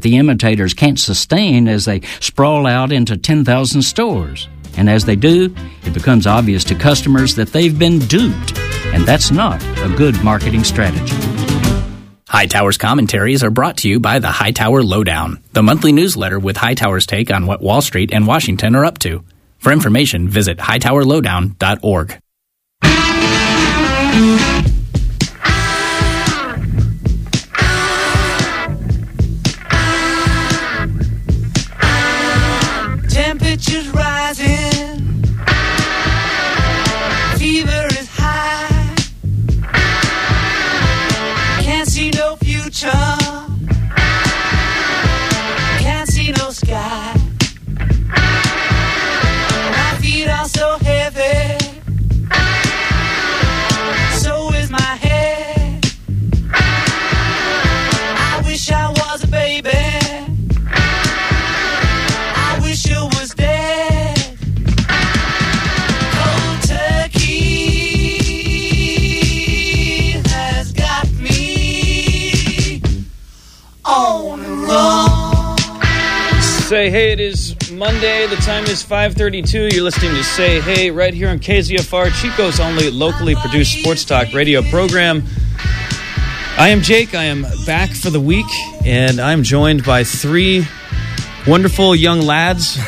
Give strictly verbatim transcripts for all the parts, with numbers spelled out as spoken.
the imitators can't sustain as they sprawl out into ten thousand stores. And as they do, it becomes obvious to customers that they've been duped, and that's not a good marketing strategy. Hightower's commentaries are brought to you by the Hightower Lowdown, the monthly newsletter with Hightower's take on what Wall Street and Washington are up to. For information, visit hightower lowdown dot org. Temperatures rising, fever is high, can't see no future, can't see no sky, my feet are so heavy, so is my head, I wish I was a baby, I wish you was dead. Cold turkey has got me on the run. Say hey, it is Monday. The time is five thirty-two. You're listening to Say Hey right here on K Z F R, Chico's only locally produced sports talk radio program. I am Jake. I am back for the week, and I'm joined by three wonderful young lads.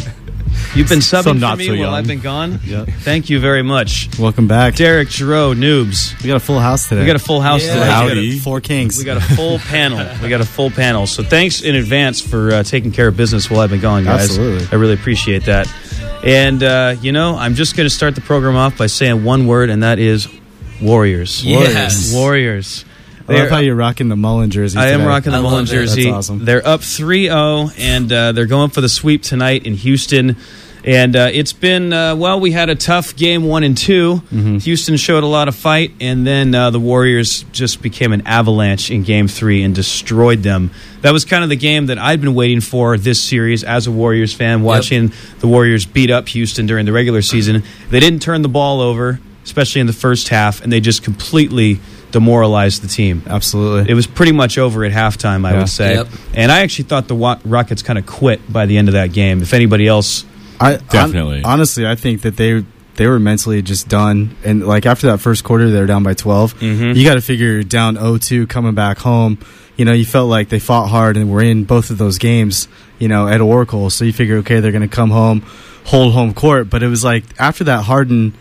You've been subbing So for not me so while young. I've been gone. Yep. Thank you very much. Welcome back. Derek, Giroux, Noobs. We got a full house today. We got a full house Yeah. today. We got Howdy. a- Four kings. We got a full panel. We got a full panel. So thanks in advance for uh, taking care of business while I've been gone, guys. Absolutely. I really appreciate that. And, uh, you know, I'm just going to start the program off by saying one word, and that is Warriors. Yes. Warriors. I love They're- how you're rocking the Mullen jersey I am today. rocking the I Mullen love it. jersey. That's awesome. They're up three oh, and uh, they're going for the sweep tonight in Houston. And uh, it's been, uh, well, we had a tough game one and two. Mm-hmm. Houston showed a lot of fight, and then uh, the Warriors just became an avalanche in game three and destroyed them. That was kind of the game that I'd been waiting for this series as a Warriors fan, watching the Warriors beat up Houston during the regular season. They didn't turn the ball over, especially in the first half, and they just completely demoralized the team. Absolutely. It was pretty much over at halftime, I Yeah. would say. Yep. And I actually thought the Wa- Rockets kind of quit by the end of that game. If anybody else... I, Definitely. hon- honestly, I think that they they were mentally just done. And, like, after that first quarter, they were down by twelve. Mhm. You got to figure you're down oh two coming back home. You know, you felt like they fought hard and were in both of those games, you know, at Oracle. So you figure, okay, they're going to come home, hold home court. But it was like after that Harden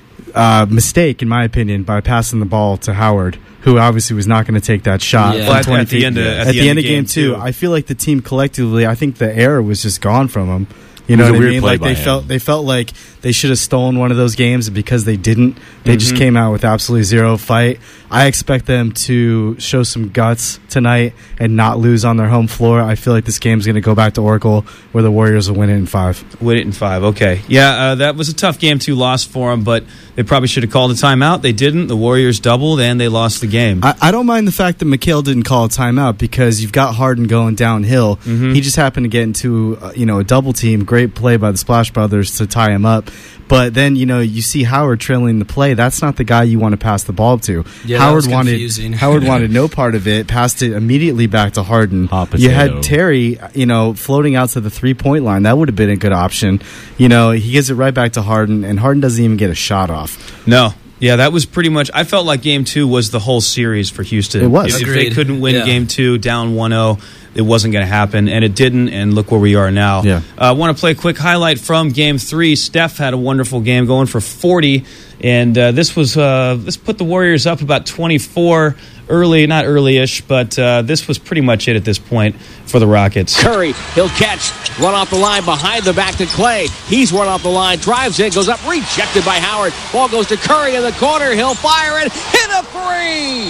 uh, mistake, in my opinion, by passing the ball to Howard, who obviously was not going to take that shot. Yeah. from Well, at- twenty at the feet. end of- at, the, end, of game two, I feel like the team collectively, I think the air was just gone from them. You It know was what a I weird mean? play Like by they him. felt they felt like they should have stolen one of those games, and because they didn't, they just Mhm. came out with absolutely zero fight. I expect them to show some guts tonight and not lose on their home floor. I feel like this game's going to go back to Oracle, where the Warriors will win it in five. Win it in five. Okay. Yeah, uh, that was a tough game, two loss for them, but they probably should have called a timeout. They didn't. The Warriors doubled, and they lost the game. I, I don't mind the fact that McHale didn't call a timeout because you've got Harden going downhill. Mhm. He just happened to get into uh, you know a double team. Great play by the Splash Brothers to tie him up. But then you know you see Howard trailing the play. That's not the guy you want to pass the ball to. Yeah, that Howard was wanted confusing. Howard wanted no part of it. Passed it immediately back to Harden. Hot You potato. had Terry, you know, floating out to the three point line. That would have been a good option. You know, he gives it right back to Harden, and Harden doesn't even get a shot off. No. Yeah, that was pretty much... I felt like game two was the whole series for Houston. It was. If, if they Agreed. couldn't win Yeah. game two down one oh, it wasn't going to happen, and it didn't, and look where we are now. Yeah. I uh, want to play a quick highlight from game three. Steph had a wonderful game, going for forty, and uh, this was uh, this put the Warriors up about twenty-four early, not early-ish, but uh, this was pretty much it at this point for the Rockets. Curry, he'll catch, run off the line behind the back to Clay. He's run off the line, drives in, goes up, rejected by Howard. Ball goes to Curry in the corner. He'll fire it, hit a three.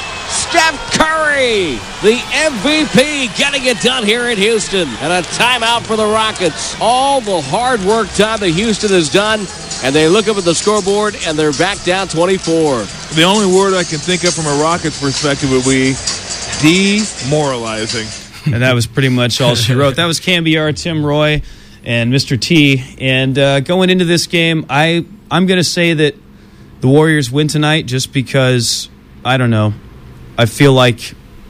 Steph Curry, the M V P, getting it done here in Houston. And a timeout for the Rockets. All the hard work time that Houston has done, and they look up at the scoreboard, and they're back down twenty-four. The only word I can think of from a Rockets perspective would be demoralizing. And that was pretty much all she wrote. That was Cambiar, Tim Roy, and Mister T. And uh, going into this game, I, I'm going to say that the Warriors win tonight just because, I don't know, I feel like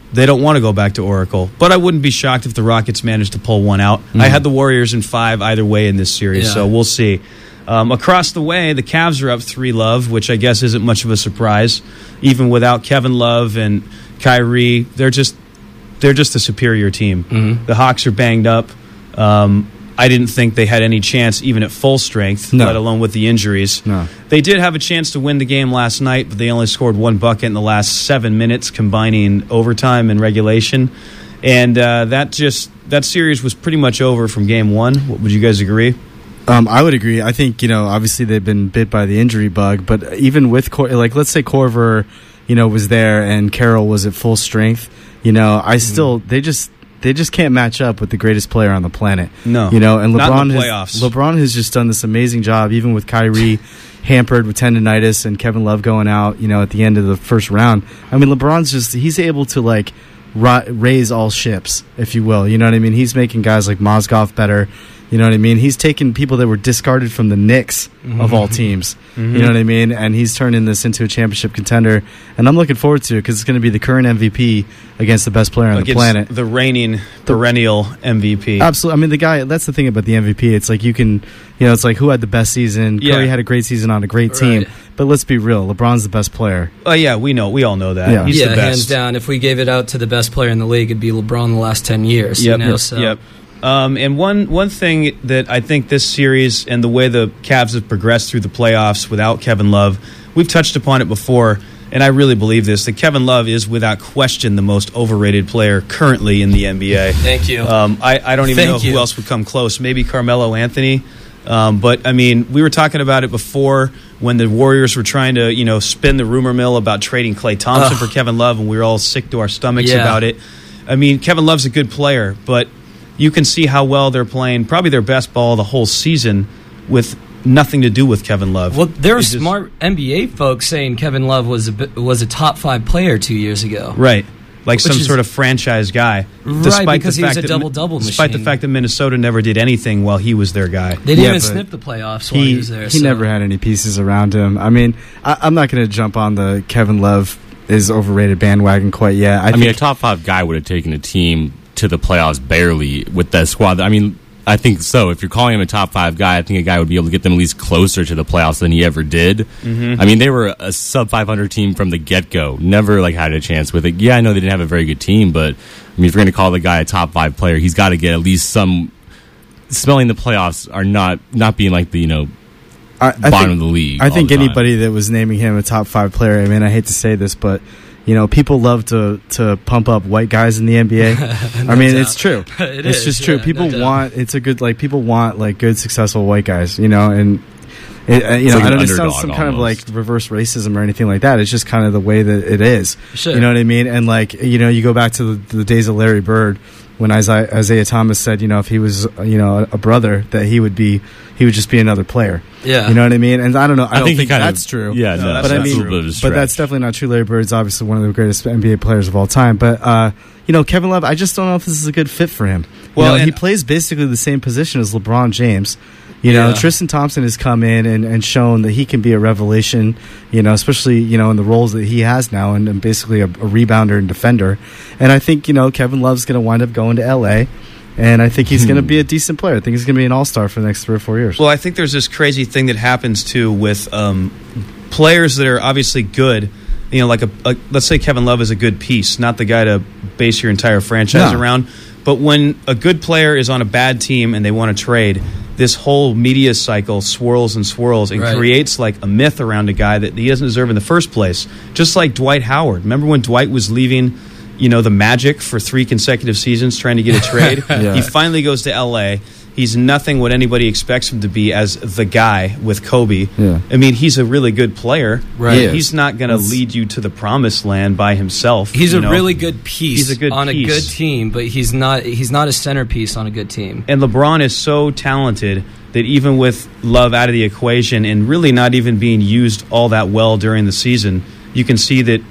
they don't want to go back to Oracle. But I wouldn't be shocked if the Rockets managed to pull one out. Mm. I had the Warriors in five either way in this series, yeah. so we'll see. Um, across the way, the Cavs are up three love, which I guess isn't much of a surprise. Even without Kevin Love and Kyrie, they're just they're just a superior team. Mm-hmm. The Hawks are banged up. Um, I didn't think they had any chance, even at full strength, no. let alone with the injuries. No. They did have a chance to win the game last night, but they only scored one bucket in the last seven minutes, combining overtime and regulation. And uh, that just that series was pretty much over from game one. Would you guys agree? Um, I would agree. I think, you know, obviously they've been bit by the injury bug, but even with, Cor- like, let's say Korver, you know, was there and Carroll was at full strength, you know, I still, mm. they just, they just can't match up with the greatest player on the planet. No. You know, and Not LeBron in the has, playoffs. LeBron has just done this amazing job, even with Kyrie hampered with tendonitis and Kevin Love going out, you know, at the end of the first round. I mean, LeBron's just, he's able to, like, ra- raise all ships, if you will. You know what I mean? He's making guys like Mozgov better. You know what I mean? He's taken people that were discarded from the Knicks mm-hmm. of all teams. Mm-hmm. You know what I mean? And he's turning this into a championship contender. And I'm looking forward to it because it's going to be the current M V P against the best player on against the planet. The reigning perennial M V P. Absolutely. I mean, the guy, that's the thing about the M V P. It's like you can, you know, it's like who had the best season. Yeah. Curry had a great season on a great team. Right. But let's be real. LeBron's the best player. Oh, yeah, we know. We all know that. Yeah, He's yeah the best. hands down. If we gave it out to the best player in the league, it'd be LeBron the last ten years. Yep. You know, Yep. so. Yep. Um, and one one thing that I think this series and the way the Cavs have progressed through the playoffs without Kevin Love, we've touched upon it before, and I really believe this, that Kevin Love is without question the most overrated player currently in the N B A. Thank you. Um, I, I don't even Thank know you. who else would come close. Maybe Carmelo Anthony. Um, but, I mean, we were talking about it before when the Warriors were trying to, you know, spin the rumor mill about trading Klay Thompson Ugh. for Kevin Love, and we were all sick to our stomachs Yeah. about it. I mean, Kevin Love's a good player, but you can see how well they're playing, probably their best ball the whole season, with nothing to do with Kevin Love. Well, there are It just- smart N B A folks saying Kevin Love was a bit, was a top five player two years ago. Right. Like some is- sort of franchise guy. Right, because the he was fact a that- double-double Despite the machine. fact that Minnesota never did anything while he was their guy. They didn't Yeah, even but snip the playoffs while he, He, was there. he so. never had any pieces around him. I mean, I, I'm not going to jump on the Kevin Love is overrated bandwagon quite yet. I, I think, mean, a top five guy would have taken a team to the playoffs barely with that squad. I mean, I think so. If you're calling him a top five guy, I think a guy would be able to get them at least closer to the playoffs than he ever did. Mm-hmm. I mean, they were a sub five hundred team from the get-go. Never like had a chance with it. Yeah, I know they didn't have a very good team, but I mean, if you're going to call the guy a top five player, he's got to get at least some. Smelling the playoffs are not not being like the you know I, I bottom think, of the league. I all think the time. anybody that was naming him a top five player, I mean, I hate to say this, but you know, people love to, to pump up white guys in the N B A. No I mean, doubt. it's true. It it's is, just true. yeah, People no doubt. want it's a good like people want like good successful white guys, you know, and it, uh, you It's know, like I an don't it sounds underdog some kind of almost. like reverse racism or anything like that. It's just kind of the way that it is. Sure. You know what I mean? And like, you know, you go back to the, the days of Larry Bird when Isaiah, Isaiah Thomas said, you know, if he was, you know, a, a brother, that he would be, he would just be another player. Yeah. You know what I mean? And I don't know. I, don't think he think, kind of- that's true. Yeah, no, that's but I not mean, true. a little bit of a but stretch. that's definitely not true. Larry Bird's obviously one of the greatest N B A players of all time. But uh, you know, Kevin Love, I just don't know if this is a good fit for him. Well, Well, you know, he and- plays basically the same position as LeBron James. You know, Yeah. Tristan Thompson has come in and, and shown that he can be a revelation, you know, especially, you know, in the roles that he has now and, and basically a, a rebounder and defender. And I think, you know, Kevin Love's going to wind up going to L A, and I think he's going to be a decent player. I think he's going to be an all-star for the next three or four years. Well, I think there's this crazy thing that happens, too, with um, players that are obviously good. You know, like, a, a let's say Kevin Love is a good piece, not the guy to base your entire franchise No. around. But when a good player is on a bad team and they want to trade, this whole media cycle swirls and swirls and Right. creates like a myth around a guy that he doesn't deserve in the first place. Just like Dwight Howard. Remember when Dwight was leaving, you know, the Magic for three consecutive seasons trying to get a trade? Yeah. He finally goes to L A. He's nothing what anybody expects him to be as the guy with Kobe. Yeah. I mean, he's a really good player. Right. He is. He's not going to That's- lead you to the promised land by himself. He's you a know? really good piece He's a good on piece. a good team, but he's not he's not a centerpiece on a good team. And LeBron is so talented that even with Love out of the equation and really not even being used all that well during the season, you can see that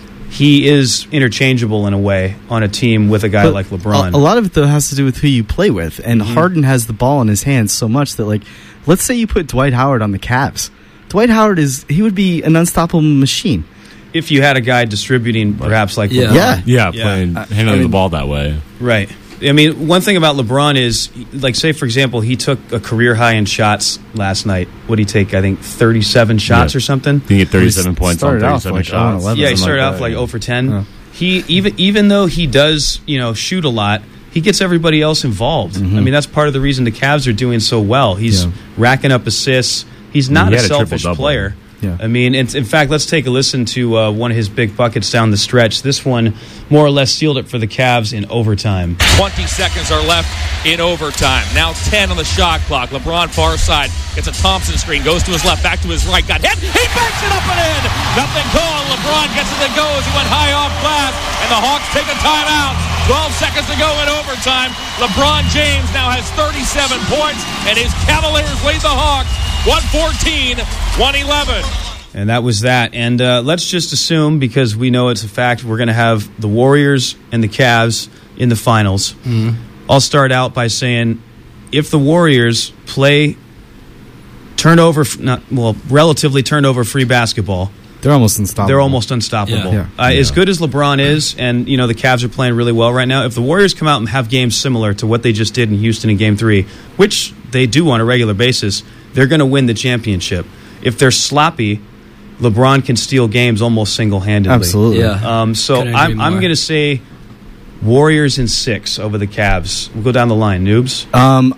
he is interchangeable in a way on a team with a guy But like LeBron. A, a lot of it, though, has to do with who you play with. And Mm-hmm. Harden has the ball in his hands so much that, like, let's say you put Dwight Howard on the Cavs. Dwight Howard is, he would be an unstoppable machine. if you had a guy distributing, perhaps like Yeah. LeBron. Yeah. Yeah, Yeah. playing I- handling I mean- the ball that way. Right. I mean, one thing about LeBron is, like, say, for example, he took a career high in shots last night. What did he take? I think thirty-seven shots Yeah. or something. He get thirty-seven points on started off thirty-seven like shots. eleven, Yeah, he something started like off that, like yeah. zero for ten. Yeah. He even even though he does, you know, shoot a lot, he gets everybody else involved. I mean, that's part of the reason the Cavs are doing so well. He's Yeah. racking up assists. He's not He a had a selfish triple-double. player. Yeah. I mean, in, in fact, let's take a listen to uh, one of his big buckets down the stretch. This one more or less sealed it for the Cavs in overtime. twenty seconds are left in overtime. Now ten on the shot clock. LeBron far side gets a Thompson screen, goes to his left, back to his right, got hit. He banks it up and in. Nothing called. LeBron gets it to go as he went high off glass, and the Hawks take a timeout. twelve seconds to go in overtime. LeBron James now has thirty-seven points, and his Cavaliers lead the Hawks one fourteen, one eleven. And that was that. And uh, let's just assume, because we know it's a fact, we're going to have the Warriors and the Cavs in the finals. Mm-hmm. I'll start out by saying, if the Warriors play turnover, not well, relatively turnover-free basketball, They're almost unstoppable. they're almost unstoppable. Yeah. Uh, As good as LeBron is, and you know the Cavs are playing really well right now, if the Warriors come out and have games similar to what they just did in Houston in Game three, which they do on a regular basis, they're going to win the championship. If they're sloppy, LeBron can steal games almost single-handedly. Absolutely. Yeah. Um, so Couldn't agree I'm, I'm more. going to say Warriors in six over the Cavs. We'll go down the line. Noobs? Um,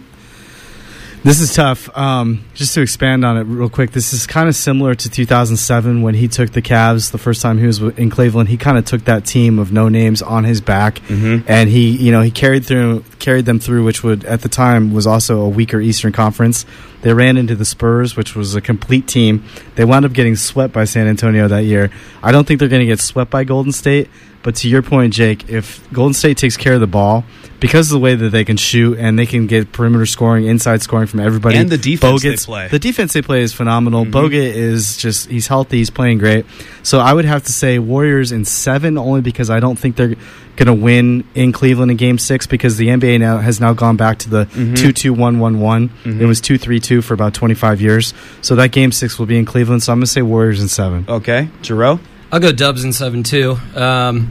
this is tough. Um, just to expand on it real quick, this is kind of similar to two thousand seven when he took the Cavs the first time he was in Cleveland. He kind of took that team of no names on his back, Mhm. and he, you know, he carried through, carried them through, which would at the time was also a weaker Eastern Conference. They ran into the Spurs, which was a complete team. They wound up getting swept by San Antonio that year. I don't think they're going to get swept by Golden State. But to your point, Jake, if Golden State takes care of the ball, because of the way that they can shoot and they can get perimeter scoring, inside scoring from everybody. And the defense they Bogut's- play. The defense they play is phenomenal. Mhm. Bogut is just, he's healthy, he's playing great. So I would have to say Warriors in seven, only because I don't think they're going to win in Cleveland in game six, because the N B A now has now gone back to the Mhm. two two one one one. Mhm. It was two three two for about twenty-five years. So that game six will be in Cleveland. So I'm going to say Warriors in seven. Okay. Jarreau? I'll go Dubs in seven too. Um,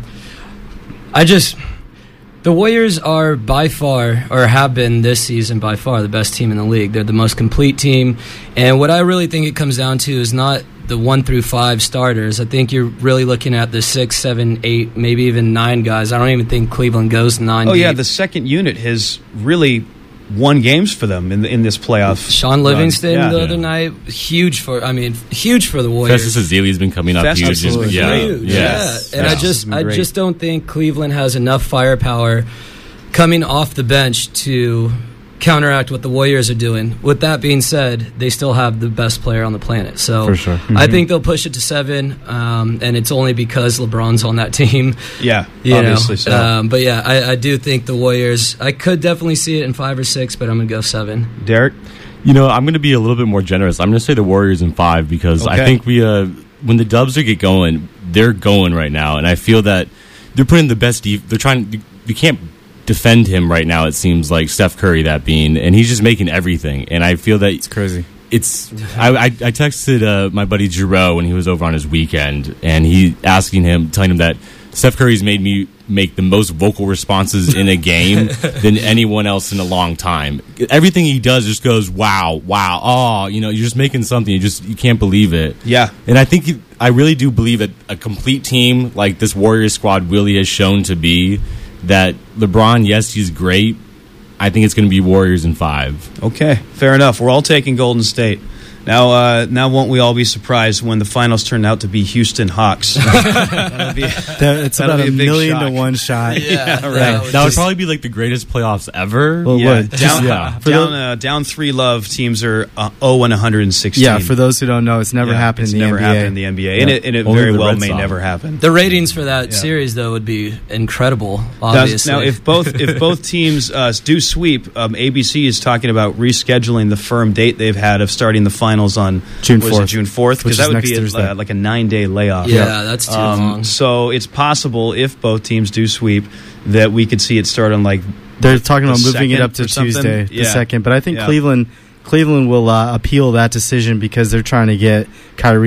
I just the Warriors are by far, or have been this season by far, the best team in the league. They're the most complete team, and what I really think it comes down to is not the one through five starters. I think you're really looking at the six, seven, eight, maybe even nine guys. I don't even think Cleveland goes nine. Oh, yeah, deep. the second unit has really won games for them in, the, in this playoff. Sean Livingston run. the Yeah. other night, huge for. I mean, huge for the Warriors. Festus Ezeli's been coming up Festus huge. was Yeah, Huge, yeah. Yes. yeah. And I Yes. just, I Great. just don't think Cleveland has enough firepower coming off the bench to counteract what the Warriors are doing. With that being said, they still have the best player on the planet. So For sure. I think they'll push it to seven, um, and it's only because LeBron's on that team. Yeah, You obviously know, so. um, but yeah, I, I do think the Warriors. I could definitely see it in five or six, but I'm gonna go seven. Derek? You know, I'm going to be a little bit more generous. I'm going to say the Warriors in five because Okay. I think we, uh, when the Dubs are get going, they're going right now, and I feel that they're putting the best. Def- they're trying. You, you can't defend him right now. It seems like Steph Curry that being, and he's just making everything. And I feel that It's crazy. it's. I, I, I texted uh, my buddy Giroux when he was over on his weekend, and he asking him, telling him that Steph Curry's made me make the most vocal responses in a game than anyone else in a long time. Everything he does just goes, wow, wow, oh, you know, you're just making something. You just you can't believe it. Yeah. And I think it- I really do believe that a complete team like this Warriors squad really has shown to be that LeBron, yes, he's great. I think it's going to be Warriors in five. Okay, fair enough. We're all taking Golden State. Now, uh, now, won't we all be surprised when the finals turn out to be Houston Hawks? That'll be, That- it's that'll about be a a big million shock. to one shot. Yeah, right. that would That would just- probably be like the greatest playoffs ever. Well, it yeah, would. down, Just- yeah. For down, the- uh, down three love teams are uh, oh and one hundred sixteen. Yeah, for those who don't know, it's never Yeah, happened it's in the never N B A. happened in the N B A, and Yeah. it, and it Only very the well Red may Sox. never happen. The ratings for that Yeah. series though would be incredible. Does- Obviously, now, if both if both teams uh, do sweep, um, A B C is talking about rescheduling the firm date they've had of starting the finals on June was it fourth. June fourth, Which because that is would next be a, Thursday. uh, like a nine day layoff. yeah, that's too Um, long. so it's possible if both teams do sweep that we could see it start on like They're talking about the moving it second up to or something? Tuesday, the Yeah. second. But I think Yeah. Cleveland Cleveland will uh, appeal that decision because they're trying to get Kyrie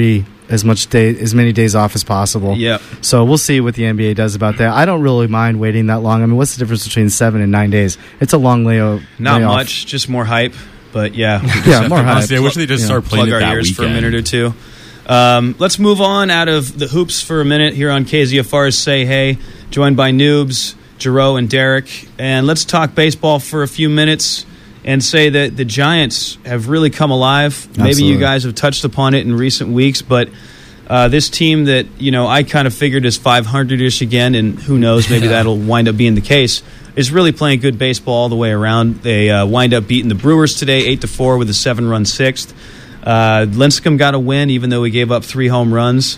as much day as many days off as possible. Yep. So we'll see what the N B A does about that. I don't really mind waiting that long. I mean, what's the difference between seven and nine days? It's a long layout. Not layoff. much, just more hype. But yeah, we just Yeah, have more to hype. Honestly, I wish they just Yeah. start playing plug it our that ears weekend. for a minute or two. Um, let's move on out of the hoops for a minute here on K Z F R's Say Hey, joined by Noobs, Jarreau, and Derek. And let's talk baseball for a few minutes and say that the Giants have really come alive. Maybe Absolutely. you guys have touched upon it in recent weeks, but uh, this team that, you know, I kind of figured is five hundred-ish again, and who knows, maybe Yeah. that'll wind up being the case, is really playing good baseball all the way around. They uh, wind up beating the Brewers today, eight to four, with a seven-run sixth. Uh, Lincecum got a win, even though he gave up three home runs.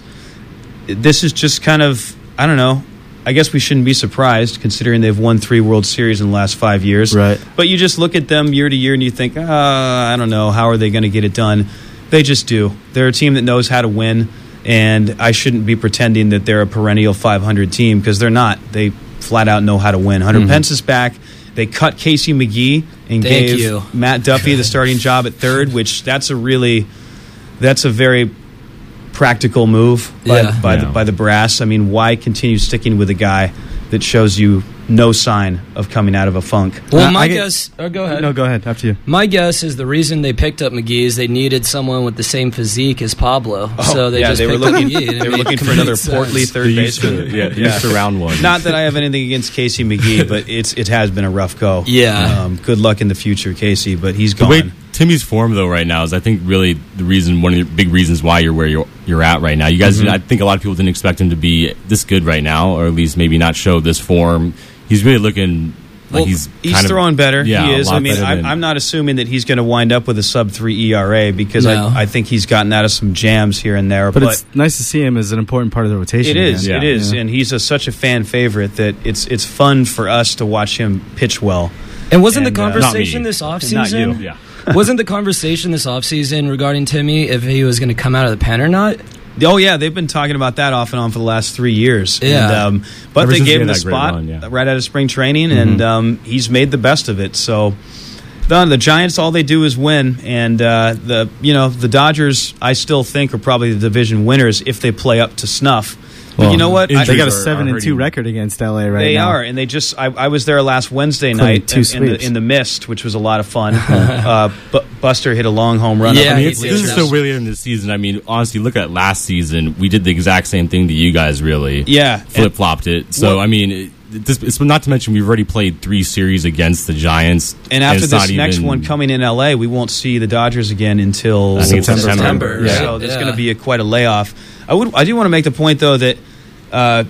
This is just kind of, I don't know, I guess we shouldn't be surprised, considering they've won three World Series in the last five years. Right. But you just look at them year to year and you think, uh, I don't know, how are they going to get it done? They just do. They're a team that knows how to win, and I shouldn't be pretending that they're a perennial five hundred team, because they're not. They flat out know how to win. Hunter Mm-hmm. Pence is back. They cut Casey McGee and Thank gave you. Matt Duffy the starting job at third, which that's a really, that's a very practical move by, Yeah. by, Yeah. The, by the brass. I mean, why continue sticking with a guy that shows you no sign of coming out of a funk? Well, Uh, my I get- guess. Oh, go ahead. No, go ahead. After you. My guess is the reason they picked up McGee is they needed someone with the same physique as Pablo. so they Oh, yeah, just they were picked up looking. McGee. and it They were made looking for complete another sense. portly third They used to, baseman. yeah, they used to round one. Not that I have anything against Casey McGee, but it's it has been a rough go. Yeah. Um, good luck in the future, Casey. But he's The gone. way Timmy's form though right now is, I think, really the reason, one of the big reasons why you're where you're you're at right now. You guys, I think a lot of people didn't expect him to be this good right now, or at least maybe not show this form. He's really looking like Well, he's he's kind of- throwing better. Yeah, he a is. lot I mean, better I'm, than- I'm not assuming that he's going to wind up with a sub three E R A, because No. I, I think he's gotten out of some jams here and there. But, But, it's nice to see him as an important part of the rotation. it is. again. It Yeah. is, Yeah. and he's a, such a fan favorite that it's it's fun for us to watch him pitch well. And wasn't And, the uh, not conversation me. this Not offseason? you. Yeah. Wasn't the conversation this offseason regarding Timmy if he was going to come out of the pen or not? Oh yeah, they've been talking about that off and on for the last three years. Yeah. and, um, but Ever they since gave he him had the that great spot run, yeah. right out of spring training, and um, he's made the best of it. So the, the Giants, all they do is win, and uh, the you know the Dodgers, I still think, are probably the division winners if they play up to snuff. But Well, you know what? I- They got a Injuries are- seven are and two hurting. record against L A right they now. are, and they just. I, I was there last Wednesday Including night two in, in the sweeps. in the mist, which was a lot of fun. uh, but Buster hit a long home run. Yeah, up I in mean, the it's, he this did. is so really in the season. I mean, honestly, look at last season. We did the exact same thing to you guys, really. Yeah, Flip flopped it. So, Well- I mean, it, this, it's not to mention we've already played three series against the Giants. And after it's this not next even- one coming in L A, we won't see the Dodgers again until I think it's September. September. Yeah. So there's Yeah. going to be a, quite a layoff. I would. I do want to make the point though that uh,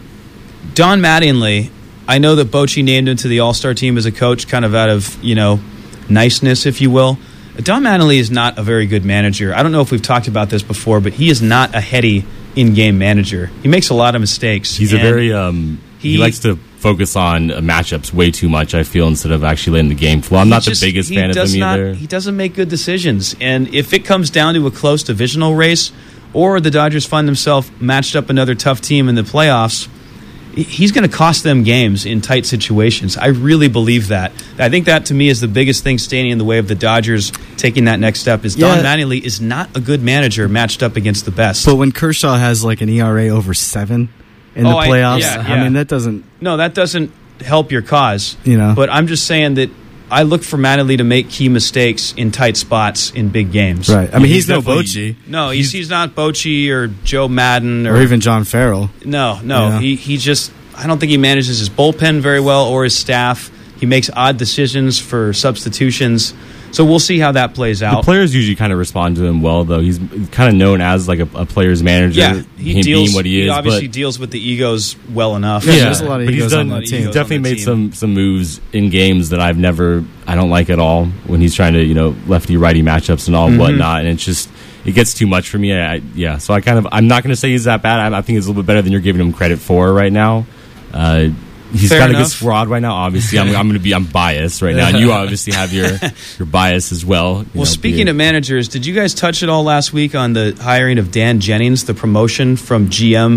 Don Mattingly. I know that Bochy named him to the All Star team as a coach, kind of out of you know niceness, if you will. Don Mattingly is not a very good manager. I don't know if we've talked about this before, but he is not a heady in-game manager. He makes a lot of mistakes. He's a and very um. He, he- likes to focus on uh, matchups way too much. I feel, instead of actually letting the game flow. I'm he not just- the biggest he fan of does him not- either. He doesn't make good decisions. And if it comes down to a close divisional race, or the Dodgers find themselves matched up another tough team in the playoffs, he- he's going to cost them games in tight situations. I really believe that. I think that, to me, is the biggest thing standing in the way of the Dodgers taking that next step. Is Don Yeah. Mattingly is not a good manager matched up against the best. But when Kershaw has like an E R A over seven in Oh, the I- playoffs, yeah, I yeah. mean that doesn't. No, that doesn't help your cause. You know. But I'm just saying that I look for Mattingly to make key mistakes in tight spots in big games. Right. I mean, he's, He's no definitely- Bochy No, he's he's not Bochy or Joe Madden or, or even John Farrell. no, no. Yeah. He he just I don't think he manages his bullpen very well or his staff. He makes odd decisions for substitutions. So we'll see how that plays The out. players usually kind of respond to him well, though. He's kind of known as like a, a player's manager. Yeah, he him deals. being what he is. obviously but, deals with the egos well enough. Yeah, there's a lot of but he's egos done. on that He's team. definitely On the made team. some some moves in games that I've never. I don't like at all when he's trying to you know lefty righty matchups and all Mm-hmm. whatnot, and it's just it gets too much for me. I, I, yeah, so I kind of I'm not going to say he's that bad. I, I think he's a little bit better than you're giving him credit for right now. Uh, He's Fair got a good enough. squad right now. Obviously, I'm, I'm going to be I'm biased right now, and you obviously have your your bias as well. you Well, know, speaking be- of managers, did you guys touch it all last week on the hiring of Dan Jennings, the promotion from G M to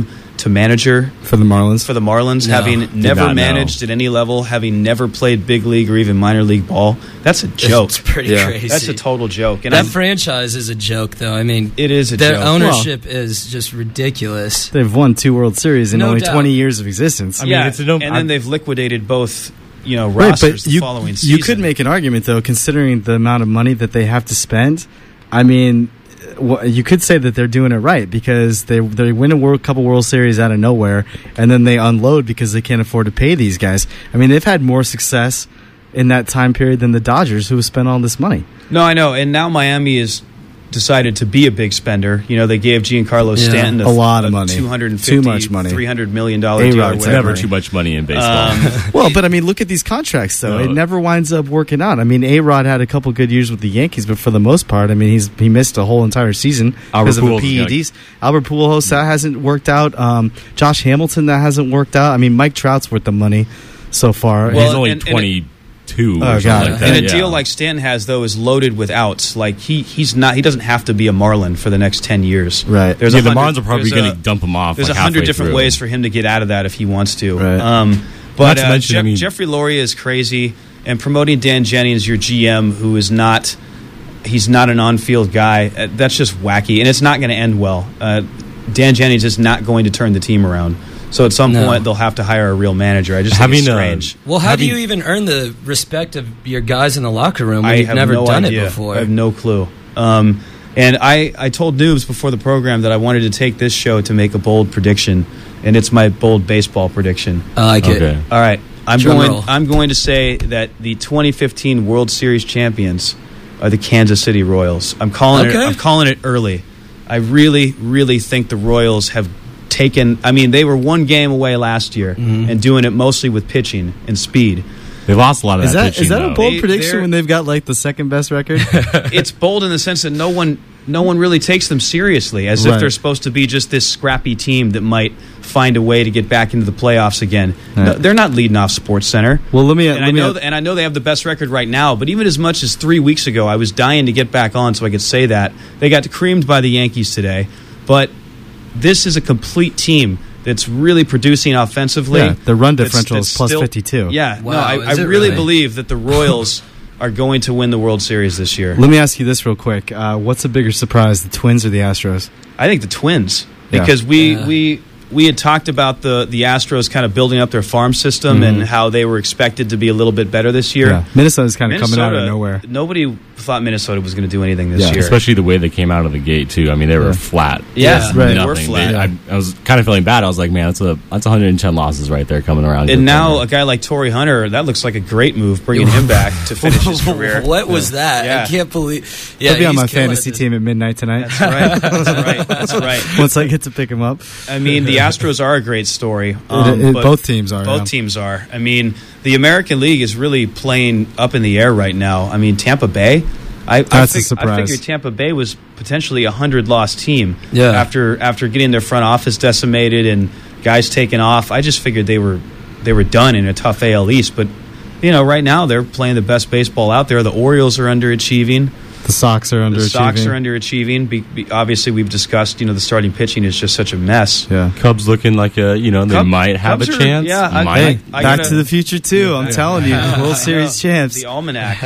to manager for the Marlins. For the Marlins, No. having Did never not know. managed at any level, having never played big league or even minor league ball. That's a joke. It's pretty Yeah. crazy. That's a total joke. And that I'm- franchise is a joke, though. I mean, it is a their joke. ownership is just ridiculous. They've won two World Series in No only doubt. twenty years of existence. I mean, yeah, it's a no- and then I'm- they've liquidated both, you know, Right, rosters but the you, following season. you could make an argument, though, considering the amount of money that they have to spend. I mean, wh- you could say that they're doing it right because they they win a world, couple World Series out of nowhere, and then they unload because they can't afford to pay these guys. I mean, they've had more success in that time period than the Dodgers, who have spent all this money. No, I know. And now Miami has decided to be a big spender. You know, they gave Giancarlo Yeah. Stanton A lot of money. two hundred fifty, Too much money. three hundred million dollars A-Rod's deal. or It's whatever. never too much money in baseball. Um, Well, but I mean, look at these contracts, though. No. It never winds up working out. I mean, A-Rod had a couple good years with the Yankees, but for the most part, I mean, he's he missed a whole entire season Albert because of the Pujols is P E Ds. Albert Pujols, that hasn't worked out. Um, Josh Hamilton, that hasn't worked out. I mean, Mike Trout's worth the money so far. Well, He's only and- and it- twenty-two Oh, or God. something like that. and a yeah. deal like Stanton has, though, is loaded with outs. Like he, he's not. He doesn't have to be a Marlin for the next ten years. Right. There's yeah, a the hundred- Marlins are probably there's going a- to dump him off. There's like a hundred halfway different through. ways for him to get out of that if he wants to. Right. Um, but Not to uh, mention, Jeff- I mean- Jeffrey Loria is crazy, and promoting Dan Jennings, your G M, who is not. He's not an on-field guy. Uh, that's just wacky, and it's not going to end well. Uh, Dan Jennings is not going to turn the team around. So at some No. point, they'll have to hire a real manager. I just Having think it's a- strange. Well, how Having- do you even earn the respect of your guys in the locker room when I you've have never no done idea. it before? I have no clue. Um, and I, I told Noobs before the program that I wanted to take this show to make a bold prediction, and it's my bold baseball prediction. I like Okay. it. All right, I'm Drum going. roll. I'm going to say that the twenty fifteen World Series champions are the Kansas City Royals. I'm calling Okay. it. I'm calling it early. I really, really think the Royals have taken. I mean, they were one game away last year Mm-hmm. and doing it mostly with pitching and speed. They lost a lot of Is that, that pitching, is that a though. bold They- prediction they're- when they've got like the second best record? It's bold in the sense that no one no one really takes them seriously, as if Right. they're supposed to be just this scrappy team that might find a way to get back into the playoffs again. No, Right. they're not leading off Sports Center. Well, let me. And let I me know, th- and I know they have the best record right now. But even as much as three weeks ago, I was dying to get back on so I could say that they got creamed by the Yankees today. But this is a complete team that's really producing offensively. Yeah, the run That's- differential that's is plus still- fifty-two. Yeah, Wow, no, I, is I it really really? believe that the Royals are going to win the World Series this year. Let me ask you this real quick: uh, what's a bigger surprise, the Twins or the Astros? I think the Twins, Yeah. because we Yeah. we we had talked about the the Astros kind of building up their farm system and how they were expected to be a little bit better this year. Yeah, Minnesota's kind of coming out of Minnesota- nowhere. Nobody thought Minnesota was going to do anything this Yeah, year. Especially the way they came out of the gate too. I mean, they were Yeah. flat. Yeah, Just right. they nothing. were flat. They- I, I was kind of feeling bad. I was like, man, that's a that's one hundred ten losses right there coming around. And now a guy like Torrey Hunter, that looks like a great move, bringing him back to finish his career. What was that? Yeah. I can't believe. Yeah, He'll be on he's my killing fantasy it. team at midnight tonight. That's right. That's right. That's right. Once I get to pick him up, I mean, the Astros are a great story. Um, It- it- but both teams are, Both yeah. teams are. I mean, the American League is really playing up in the air right now. I mean, Tampa Bay. I, I, That's a fig- I surprise. figured Tampa Bay was potentially a hundred loss team. Yeah. After after getting their front office decimated and guys taken off, I just figured they were they were done in a tough A L East. But you know, right now they're playing the best baseball out there. The Orioles are underachieving. the Sox are underachieving. The Sox are underachieving. Be, be, obviously, we've discussed. You know, the starting pitching is just such a mess. Yeah. Cubs looking like a you know they Cub- might have Cubs a are- chance. yeah, I- might. Hey, I Back gotta- to the Future too. I'm telling you, World Series champs. The almanac.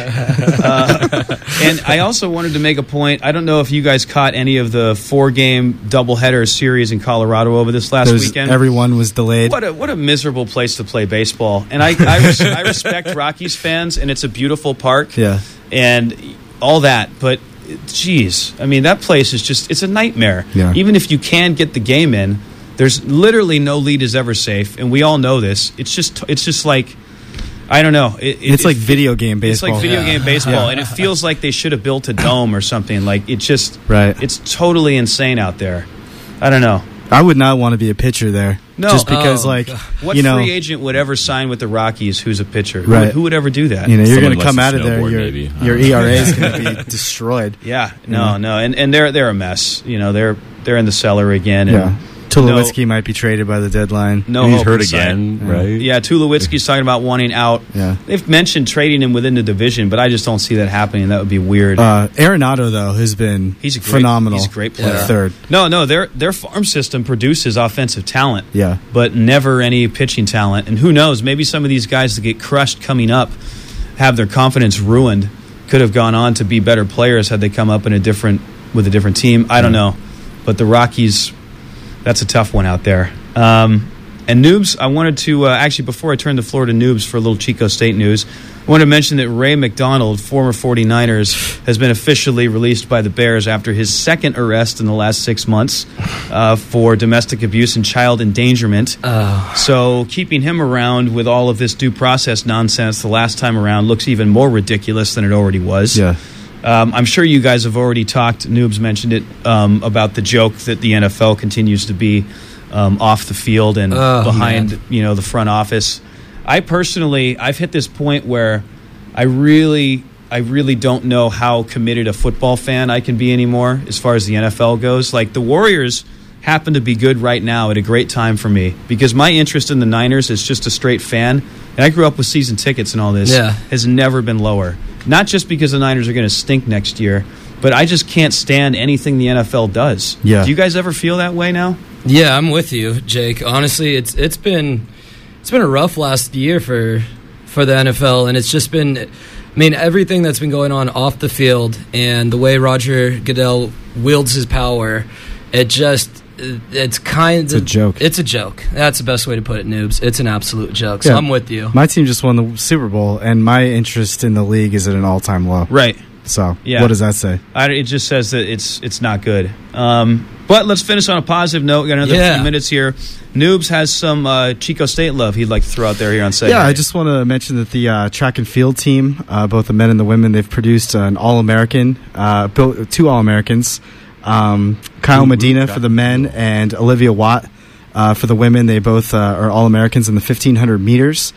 uh, and I also wanted to make a point. I don't know if you guys caught any of the four-game doubleheader series in Colorado over this last There's- weekend. Everyone was delayed. What a what a miserable place to play baseball. And I I, res- I respect Rockies fans, and it's a beautiful park. Yeah. And all that, but geez, I mean that place is just it's a nightmare. Yeah. Even if you can get the game in, there's literally no lead is ever safe, and we all know this. It's just it's just like I don't know. It, it- It's like it- video game baseball. It's like video Yeah. game baseball, Yeah. and it feels like they should have built a dome or something. Like it just Right. It's totally insane out there. I don't know. I would not want to be a pitcher there. No. Just because, Oh, like, God. What you know, free agent would ever sign with the Rockies who's a pitcher? Who Right. would- Who, would ever do that? you know, you're Someone going to come likes out to of there. snowboard, Your, maybe. I your don't E know. R A is going to be destroyed. Yeah, no, Yeah. no, and and they're they're a mess. You know, they're they're in the cellar again. And Yeah. Tulowitzki might be traded by the deadline. No, he's hope hurt inside. again, Yeah. right? Yeah, Tulowitzki's talking about wanting out. Yeah. They've mentioned trading him within the division, but I just don't see that happening. That would be weird. Uh, Arenado, though, has been he's a great, phenomenal. He's a great at player. third. No, no, their their farm system produces offensive talent. Yeah. But never any pitching talent. And who knows, maybe some of these guys that get crushed coming up have their confidence ruined. Could have gone on to be better players had they come up in a different with a different team. I don't know. But the Rockies, that's a tough one out there. Um, and Noobs, I wanted to, uh, actually, before I turn the floor to Noobs for a little Chico State news, I wanted to mention that Ray McDonald, former forty-niners, has been officially released by the Bears after his second arrest in the last six months uh, for domestic abuse and child endangerment. Oh. So keeping him around with all of this due process nonsense the last time around looks even more ridiculous than it already was. Yeah. Um, I'm sure you guys have already talked, Noobs mentioned it, um, about the joke that the N F L continues to be um, off the field and Oh, behind man. you know the front office. I personally, I've hit this point where I really, I really don't know how committed a football fan I can be anymore as far as the N F L goes. Like, the Warriors happen to be good right now at a great time for me because my interest in the Niners is just a straight fan, and I grew up with season tickets and all this, Yeah. has never been lower. Not just because the Niners are going to stink next year, but I just can't stand anything the N F L does. Yeah. Do you guys ever feel that way now? Yeah, I'm with you, Jake. Honestly, it's it's been it's been a rough last year for for the N F L, and it's just been, I mean, everything that's been going on off the field and the way Roger Goodell wields his power, it just it's kind It's of a joke. It's a joke. That's the best way to put it, Noobs. It's an absolute joke. So Yeah. I'm with you. My team just won the Super Bowl, and my interest in the league is at an all-time low. Right. So, Yeah. what does that say? I, it just says that it's it's not good. Um, but let's finish on a positive note. We got another Yeah. few minutes here. Noobs has some uh, Chico State love he'd like to throw out there here on Say Yeah, Hey. I just want to mention that the uh, track and field team, uh, both the men and the women, they've produced an All-American, uh, built two All-Americans. Um, Kyle Medina for the men and Olivia Watt uh, for the women. They both uh, are All-Americans in the fifteen hundred meters.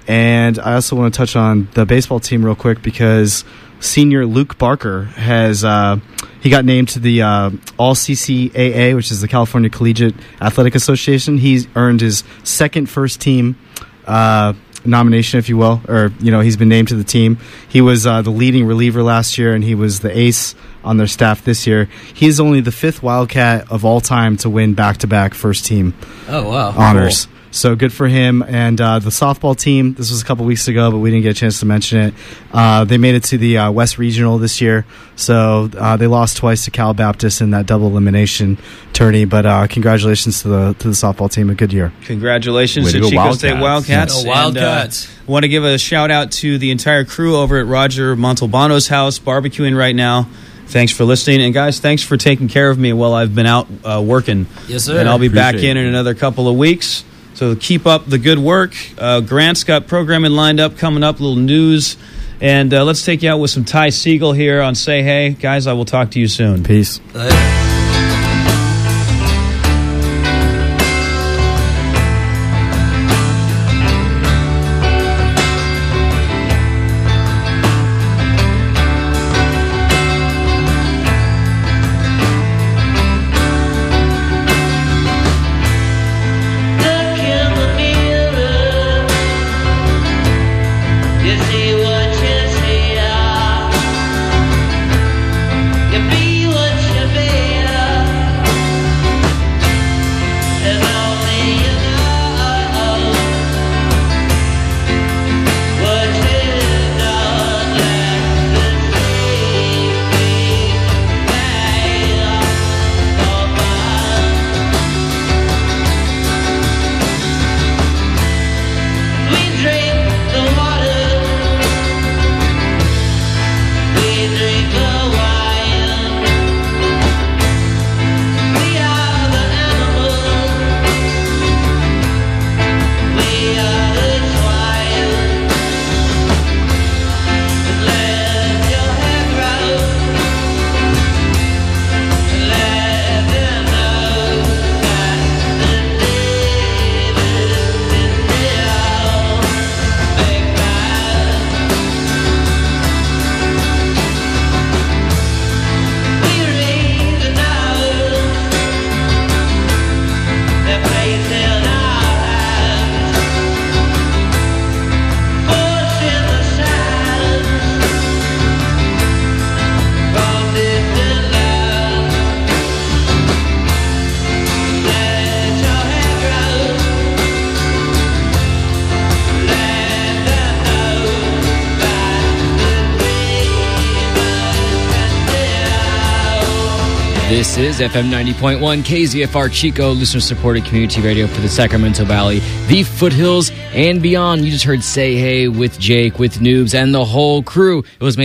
And I also want to touch on the baseball team real quick because senior Luke Barker has uh, he got named to the uh, All C C A A, which is the California Collegiate Athletic Association. He's earned his second first team uh, nomination, if you will, or you know he's been named to the team. He was uh, the leading reliever last year, and he was the ace on their staff this year. He is only the fifth Wildcat of all time to win back-to-back first team Oh wow. honors. So good for him. And uh, the softball team, this was a couple weeks ago, but we didn't get a chance to mention it. Uh, they made it to the uh, West Regional this year. So uh, they lost twice to Cal Baptist in that double elimination tourney. But uh, congratulations to the to the softball team. A good year. Congratulations Way to to go, Chico Wildcats. State Wildcats. Go Wildcats. And, uh, want to give a shout out to the entire crew over at Roger Montalbano's house, barbecuing right now. Thanks for listening. And guys, thanks for taking care of me while I've been out uh, working. Yes, sir. And I'll be back Appreciate in it. in another couple of weeks. So keep up the good work. Uh, Grant's got programming lined up, coming up, little news. And uh, let's take you out with some Ty Siegel here on Say Hey. Guys, I will talk to you soon. Peace. Uh, Look in the mirror. You see what you see. You be what you be. This is F M ninety point one K Z F R Chico, listener-supported community radio for the Sacramento Valley, the foothills, and beyond. You just heard Say Hey with Jake, with Noobs, and the whole crew. It was made